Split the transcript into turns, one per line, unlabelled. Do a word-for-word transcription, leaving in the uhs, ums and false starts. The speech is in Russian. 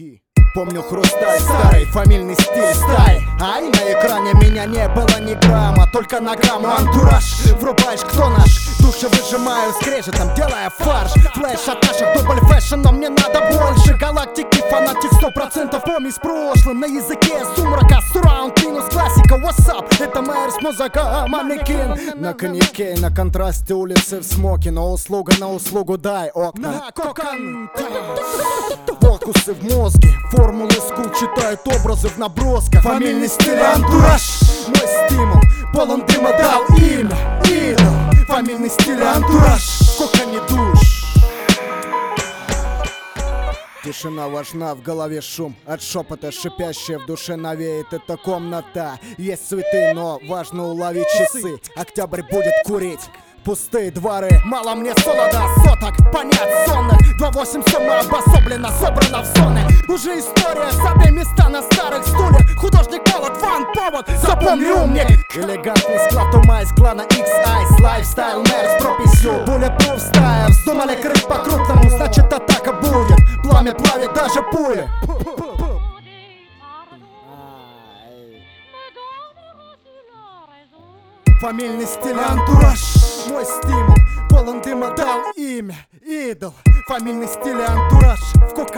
Шаги. Помню хрусталь старый, фамильный стиль стаи. Ай, на экране меня не было ни грамма, только на грамму антураж. Врубаешь, кто наш, души выжимаю скрежетом, делая фарш. Флэш от наших дубль фэшн, но мне надо больше. Галактики, фанатик, сто процентов помни с прошлым. На языке сумрака, сураунд минус классика. What's up? Это Мэрс, музыка, манекен. На коньяке, на контрасте улицы в смоке. Но услуга на услугу дай окна. На кокон. Фокусы в мозге, формулы скул читают образы в набросках. Фамильный стиль антураж, мой стимул, полон дыма дал имя идол. Фамильный стиль антураж, сколько не душ. Тишина важна, в голове шум от шепота, шипящая в душе навеет эта комната. Есть цветы, но важно уловить часы. Октябрь будет курить пустые дворы. Мало мне солода, соток, понять сонных. Два восемь самообособленно, собрано в зоны. Уже история, забей места на старых стульях. Художник молод, фан, повод, запомни умник. Элегантный склад ума из клана X-Ice. Лайфстайл мэр с прописью Bulletproof style. Вздумали крыть по-крупному, значит атака будет. Пламя плавит даже пули. Фамильный стиль антураж, мой стимул, полон дыма дал имя идол. Фамильный стиль антураж, в